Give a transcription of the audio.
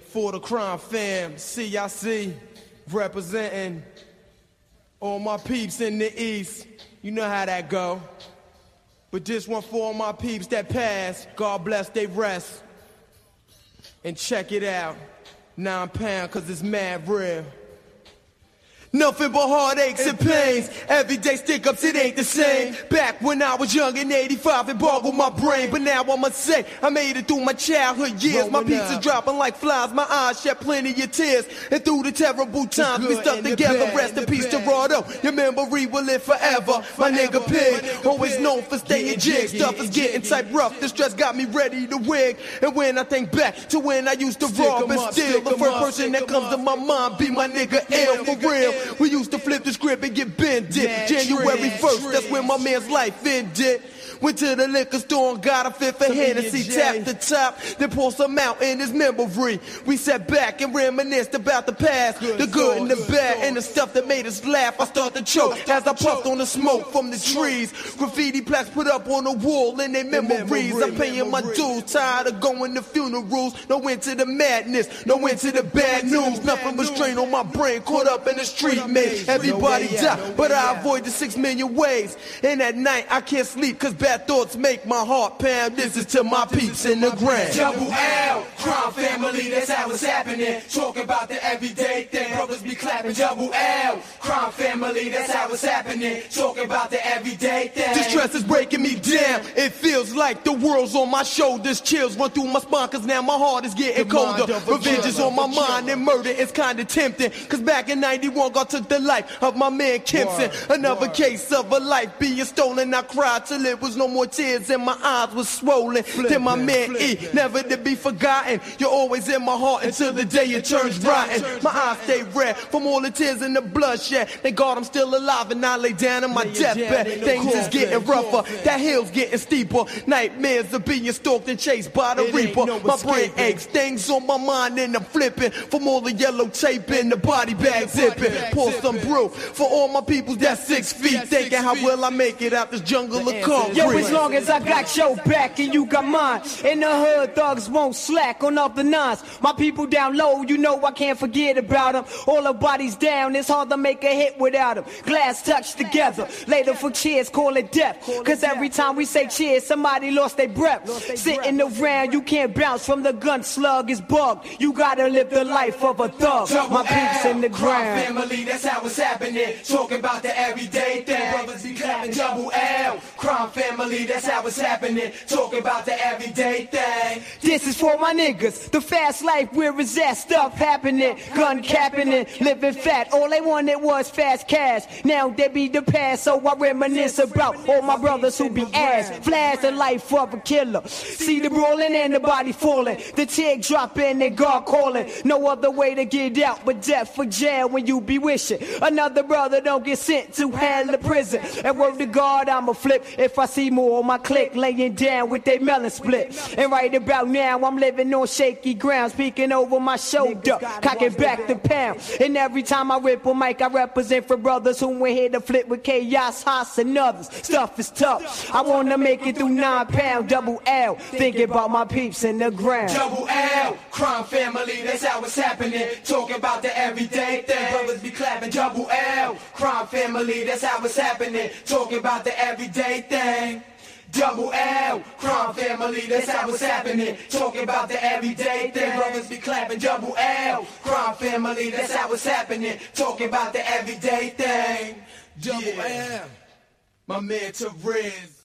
For the crime fam, CIC, representing all my peeps in the East. You know how that go. But this one for all my peeps that passed. God bless they rest. And check it out. 9 pound, cause it's mad real. Nothing but heartaches and pains. Everyday stick-ups, it ain't the same. Back when I was young in 85, it boggled my brain. But now I'ma say, I made it through my childhood years. My pieces dropping like flies, my eyes shed plenty of tears. And through the terrible times, we stuck together. Rest in peace to Rado, your memory will live forever. My nigga Pig, always known for staying jig. Stuff is getting type rough, the stress got me ready to wig. And when I think back to when I used to rob and steal, the first person that comes to my mind be my nigga L, for real. We used to flip the script and get bended. January 1st, that's when my man's life ended. Went to the liquor store and got a fifth of Hennessy. Tapped the top, then poured some out in his memory. We sat back and reminisced about the past, the good and the bad, and the stuff that made us laugh. I start to choke as I puffed on the smoke from the trees. Graffiti plaques put up on the wall in their memories. I'm paying my dues, tired of going to funerals. No end to the madness, no end to the bad news. Nothing but strain on my brain, caught up in the street maze. Everybody die, but I avoid the 6 million ways. And at night I can't sleep cause bad thoughts make my heart pound. This is to my peeps in the ground. Double L, crime family, that's how it's happening. Talk about the everyday thing, brothers be clapping. Double L, crime family, that's how it's happening. Talk about the everyday thing. The stress is breaking me down. It feels like the world's on my shoulders. Chills run through my spine cause now my heart is getting colder. Revenge is on my mind and murder is kinda tempting. Cause back in 91 God took the life of my man Kempson. Another case of a life being stolen. I cried till it was no more tears and my eyes was swollen. Then my man E, never to be forgotten. You're always in my heart until the day it turns rotten. My eyes stay red from all the tears and the bloodshed. Thank God I'm still alive and I lay down on my deathbed. Things is getting rougher, that hill's getting steeper. Nightmares of being stalked and chased by the reaper. My brain aches, things on my mind and I'm flipping. From all the yellow tape and the body bag zipping. Pour some brew for all my people that's 6 feet. Thinking how will I make it out this jungle of concrete. Yo, as long as I got your back and you got mine, in the hood thugs won't slack on up the nines. My people down low, you know I can't forget about them. All the bodies down, it's hard to make a hit without them. Glass touched together, later for cheers, call it death. Cause every time we say cheers, somebody lost their breath. Sitting around, you can't bounce from the gun slug, is bugged. You gotta live the life of a thug. My peeps in the ground. Family, that's how it's happening. Talking about the everyday thing, brothers be clapping. Double L, crime family, that's how it's happening. Talking about the everyday thing. This is for my niggas, the fast life where it's at, stuff happening, gun capping it, living fat. All they wanted was fast cash. Now they be the past, so I reminisce about all my brothers who be ass. Flash the life of a killer. See the rolling and the body falling, the tear dropping and God calling. No other way to get out but death for jail when you be wishing another brother don't get sent to hell or prison. And word to God, I'ma flip if I see more of my clique laying down with they melon split. And right about now I'm living on shaky ground, speaking over my shoulder, cocking back the pound. And every time I rip a mic, I represent for brothers who went here to flip with chaos, Haas and others. Stuff is tough, I wanna make it through 9 pound. Double L, thinking about my peeps in the ground. Double L, crime family, that's how it's happening. Talking about the everyday thing, brothers be clapping. Double L, crime family, that's how it's happening. Talking about the everyday thing. Double L, crime family, that's how it's happening. Talking about the everyday thing, brothers be clapping. Double L, crime family, that's how it's happening. Talking about the everyday thing. Double L, my man Terez.